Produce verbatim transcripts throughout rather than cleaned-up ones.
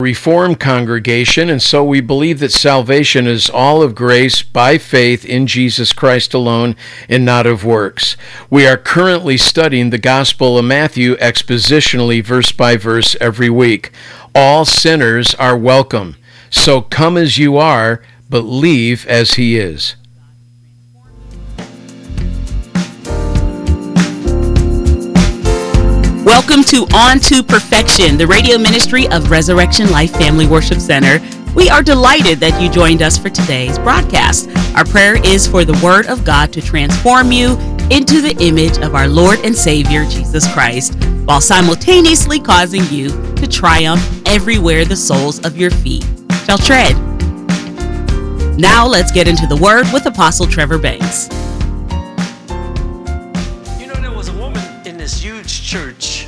Reformed congregation, and so we believe that salvation is all of grace by faith in Jesus Christ alone and not of works. We are currently studying the Gospel of Matthew expositionally verse by verse every week. All sinners are welcome, so come as you are, but leave as he is. Welcome to On to Perfection, the radio ministry of Resurrection Life Family Worship Center. We are delighted that you joined us for today's broadcast. Our prayer is for the Word of God to transform you into the image of our Lord and Savior, Jesus Christ, while simultaneously causing you to triumph everywhere the soles of your feet shall tread. Now let's get into the Word with Apostle Trevor Banks. You know, there was a woman in this huge church,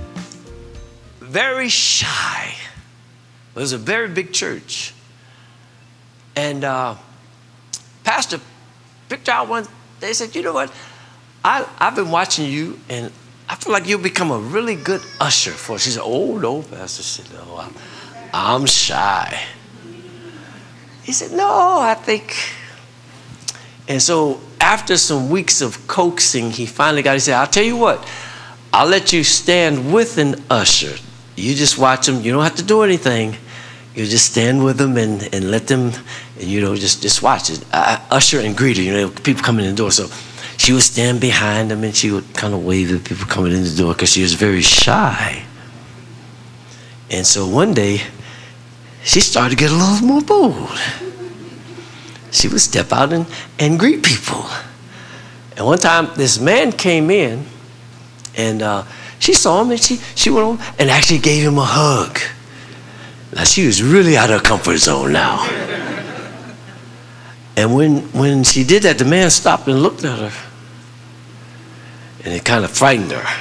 very shy. It was a very big church. And uh, Pastor picked out one. They said, you know what? I, I've been watching you, and I feel like you'll become a really good usher for us. She said, oh, no, Pastor. She said, no, I'm, I'm shy. He said, no, I think. And so after some weeks of coaxing, he finally got, he said, I'll tell you what, I'll let you stand with an usher. You just watch them. You don't have to do anything. You just stand with them and, and let them, and, you know, just, just watch it. Uh, usher and greeter, you know, people coming in the door. So she would stand behind them and she would kind of wave at people coming in the door because she was very shy. And so one day, she started to get a little more bold. She would step out and, and greet people. And one time, this man came in, and uh, she saw him, and she, she went over and actually gave him a hug. Now, she was really out of her comfort zone now. And when, when she did that, the man stopped and looked at her, and it kind of frightened her.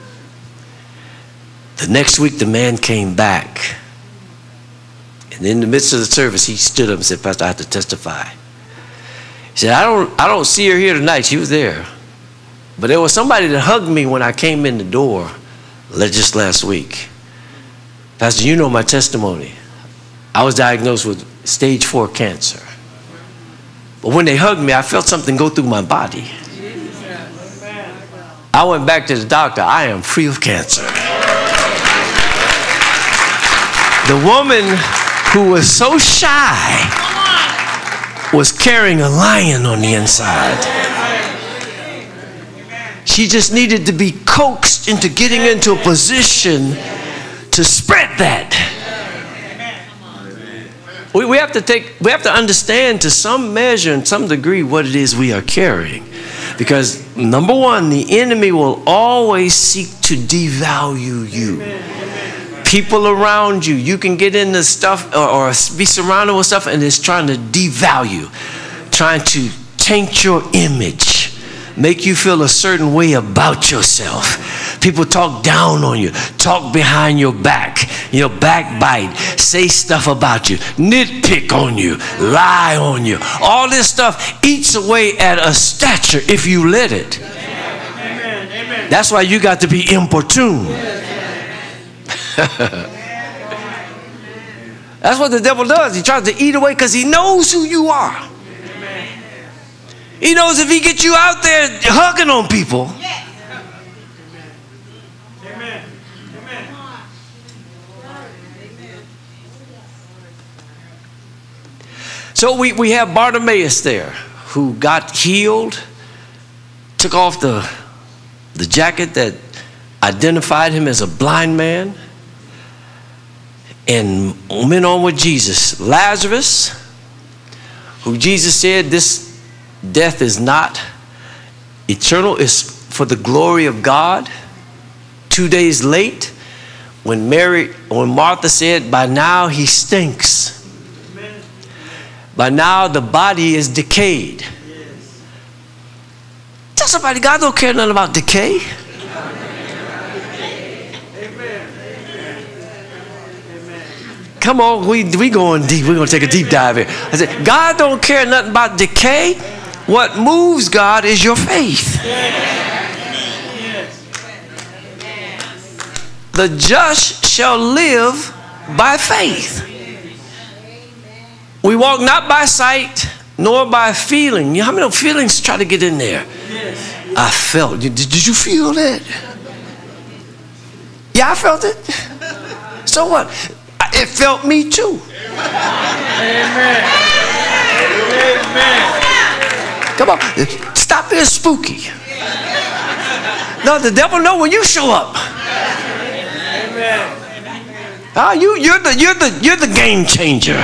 The next week, the man came back. And in the midst of the service, he stood up and said, Pastor, I have to testify. He said, I don't, I don't see her here tonight. She was there. But there was somebody that hugged me when I came in the door just last week. Pastor, you know my testimony. I was diagnosed with stage four cancer. But when they hugged me, I felt something go through my body. I went back to the doctor. I am free of cancer. The woman who was so shy was carrying a lion on the inside. She just needed to be coaxed into getting into a position to spread that. We, we have to take, we have to understand to some measure and some degree what it is we are carrying. Because number one, the enemy will always seek to devalue you. People around you, you can get into stuff or, or be surrounded with stuff and it's trying to devalue, trying to taint your image, make you feel a certain way about yourself. People talk down on you, talk behind your back, you know, backbite, say stuff about you, nitpick on you, lie on you. All this stuff eats away at a stature if you let it. Amen. Amen. That's why you got to be importuned. That's what the devil does. He tries to eat away because he knows who you are. He knows if he gets you out there hugging on people. Amen. Amen. So we, we have Bartimaeus there who got healed, took off the, the jacket that identified him as a blind man, and went on with Jesus. Lazarus, who Jesus said this death is not eternal, it's for the glory of God. Two days late, when Mary, when Martha said, by now he stinks. Amen. By now the body is decayed. Yes. Tell somebody, God don't care nothing about decay. Come on, we we going deep. We're going to take a deep dive here. I said, God don't care nothing about decay. What moves God is your faith. The just shall live by faith. We walk not by sight, nor by feeling. You know how many feelings try to get in there? I felt. Did, did you feel that? Yeah, I felt it. So what? It felt me too. Amen. Amen. Come on. Stop being spooky. No, the devil know when you show up. Amen. Ah, you, you're the you're the you're the game changer.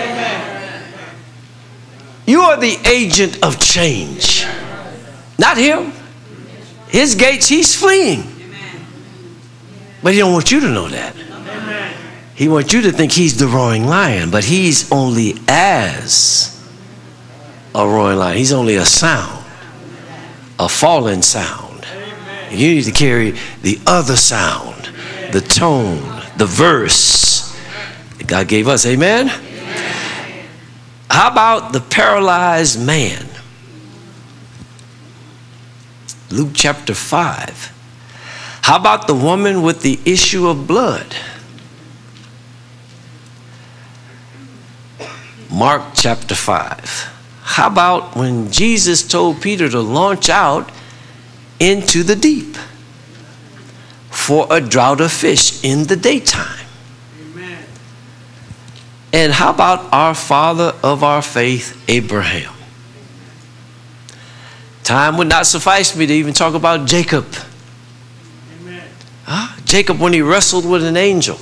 You are the agent of change. Not him. His gates, he's fleeing. But he don't want you to know that. He wants you to think he's the roaring lion, but he's only as a roaring lion. He's only a sound, a fallen sound. And you need to carry the other sound, the tone, the verse that God gave us. Amen? How about the paralyzed man? Luke chapter five. How about the woman with the issue of blood? Mark chapter five. How about when Jesus told Peter to launch out into the deep for a draught of fish in the daytime? Amen. And how about our father of our faith, Abraham? Time would not suffice me to even talk about Jacob. Amen. Huh? Jacob, when he wrestled with an angel,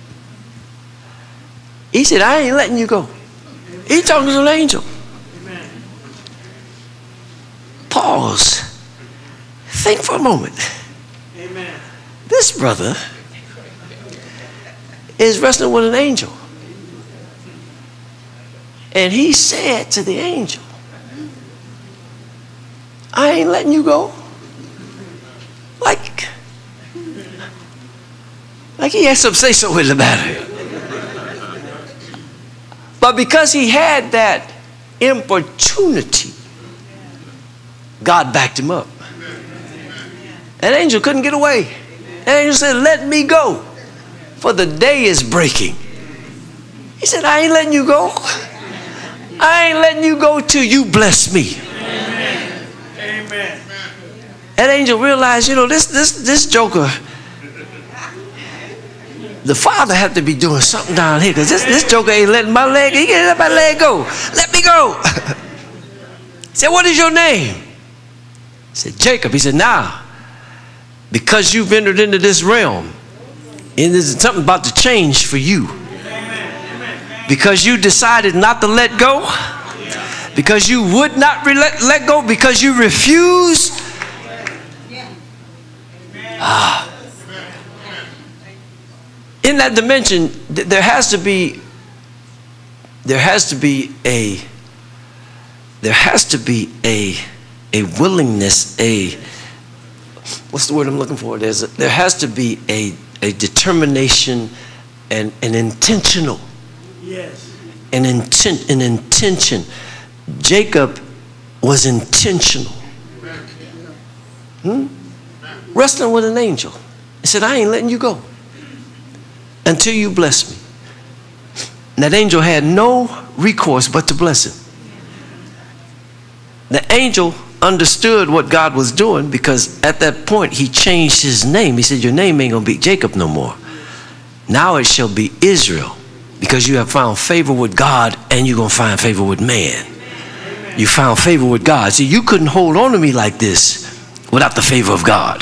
he said, I ain't letting you go. He talking to an angel. Amen. Pause. Think for a moment. Amen. This brother is wrestling with an angel. And he said to the angel, I ain't letting you go. Like, like he had some say so in the matter. But because he had that importunity, God backed him up. That angel couldn't get away. That angel said, let me go, for the day is breaking. He said, I ain't letting you go. I ain't letting you go till you bless me. Amen. Amen. That angel realized, you know, this this this joker, the father had to be doing something down here, because this, this joker ain't letting my leg, he can't let my leg go. Let me go. He said, what is your name? He said, Jacob. He said, now, because you've entered into this realm, and there's something about to change for you. Because you decided not to let go, because you would not let, let go, because you refused. Ah. In that dimension, there has to be, there has to be a, there has to be a, a willingness, a, what's the word I'm looking for? There's a, there has to be a, a determination and an intentional. Yes. An intent, an intention. Jacob was intentional. Hmm? Wrestling with an angel. He said, I ain't letting you go until you bless me. And that angel had no recourse but to bless him. The angel understood what God was doing, because at that point he changed his name. He said, your name ain't gonna be Jacob no more. Now it shall be Israel, because you have found favor with God and you're gonna find favor with man. You found favor with God. See, you couldn't hold on to me like this without the favor of God.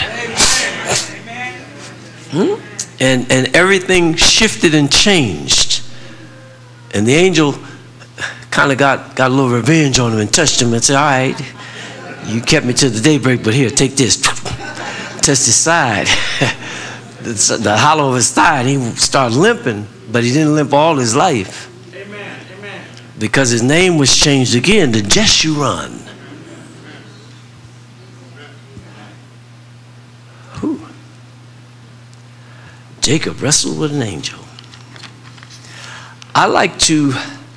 Hmm? And, and everything shifted and changed. And the angel kind of got, got a little revenge on him and touched him and said, all right, you kept me till the daybreak, but here, take this. Touched his side, the, the hollow of his thigh, and he started limping, but he didn't limp all his life. Amen. Amen. Because his name was changed again to Jeshurun. Whew. Jacob wrestled with an angel. I like to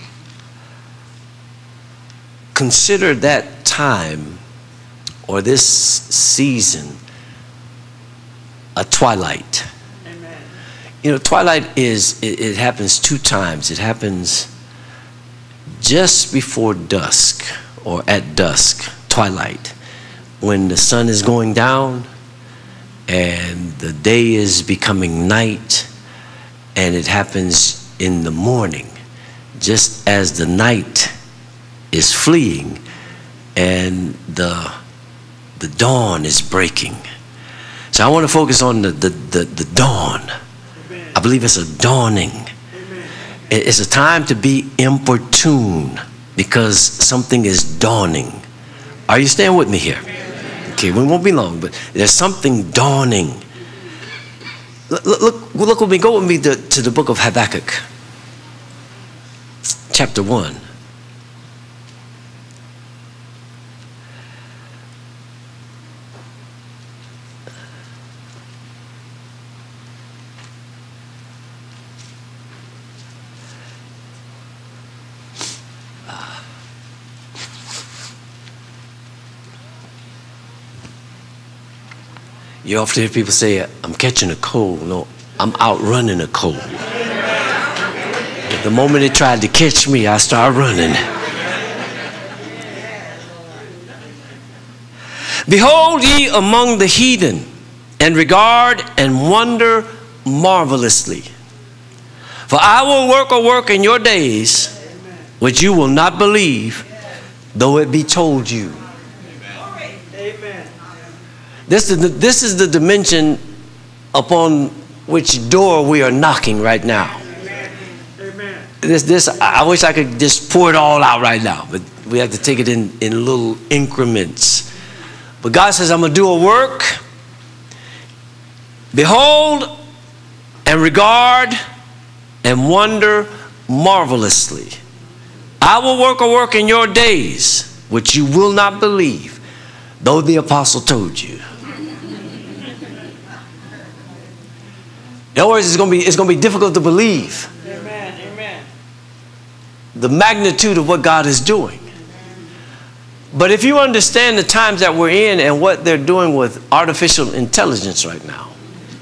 consider that time or this season a twilight. Amen. You know, twilight is, it, it happens two times. It happens just before dusk, or at dusk, twilight, when the sun is going down and the day is becoming night, and it happens in the morning, just as the night is fleeing and the, the dawn is breaking. So I want to focus on the, the, the, the dawn. I believe it's a dawning. It's a time to be importuned because something is dawning. Are you staying with me here? Okay, we won't be long, but there's something dawning. Look, look, look with me, go with me to, to the book of Habakkuk, chapter one. You often hear people say, I'm catching a cold. No, I'm outrunning a cold. The moment it tried to catch me, I started running. Behold ye among the heathen, and regard and wonder marvelously. For I will work a work in your days, which you will not believe, though it be told you. This is, the, this is the dimension upon which door we are knocking right now. Amen. This, this, I wish I could just pour it all out right now, but we have to take it in, in little increments. But God says, I'm going to do a work. Behold and regard and wonder marvelously. I will work a work in your days, which you will not believe, though the apostle told you. In other words, it's going to be, it's going to be difficult to believe. Amen, amen. The magnitude of what God is doing. But if you understand the times that we're in and what they're doing with artificial intelligence right now,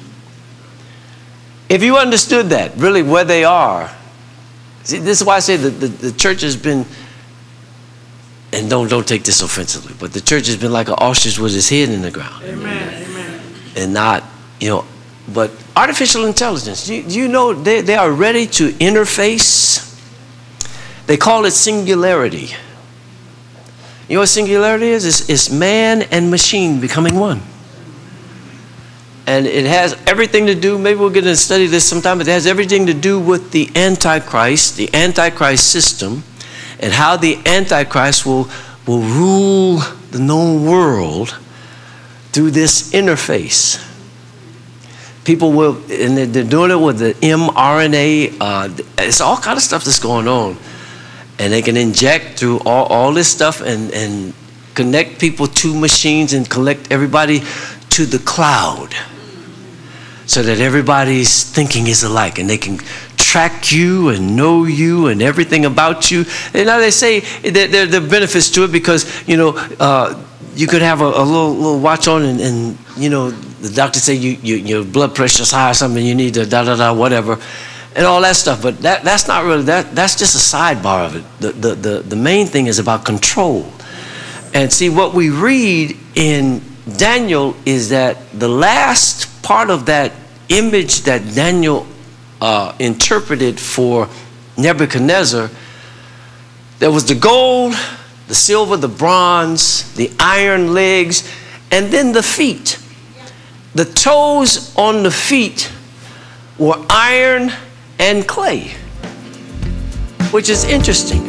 if you understood that, really where they are, see, this is why I say that the, the church has been, and don't, don't take this offensively, but the church has been like an ostrich with its head in the ground. Amen, amen. And not, you know, but artificial intelligence, you, you know, they, they are ready to interface. They call it singularity. You know what singularity is? It's, it's man and machine becoming one. And it has everything to do, maybe we'll get into study this sometime, but it has everything to do with the Antichrist, the Antichrist system, and how the Antichrist will, will rule the known world through this interface. People will, and they're doing it with the mRNA. Uh, it's all kind of stuff that's going on. And they can inject through all, all this stuff and, and connect people to machines and collect everybody to the cloud so that everybody's thinking is alike and they can track you and know you and everything about you. And now they say that there, there are benefits to it because, you know, uh, you could have a, a little, little watch on and, and, you know, the doctor say you, you, your blood pressure's high or something, you need to da-da-da, whatever, and all that stuff. But that, that's not really, that, that's just a sidebar of it. The, the, the, the main thing is about control. And see, what we read in Daniel is that the last part of that image that Daniel uh, interpreted for Nebuchadnezzar, there was the gold, the silver, the bronze, the iron legs, and then the feet. The toes on the feet were iron and clay, which is interesting.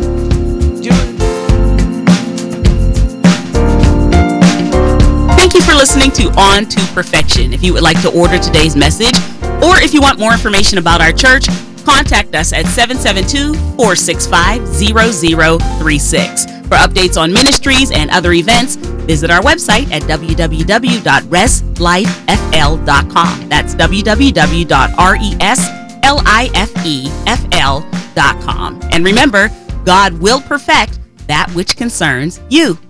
Thank you for listening to On to Perfection. If you would like to order today's message, or if you want more information about our church, contact us at seven seven two, four six five, zero zero three six. For updates on ministries and other events, visit our website at w w w dot res life f l dot com. That's w w w dot res life f l dot com. And remember, God will perfect that which concerns you.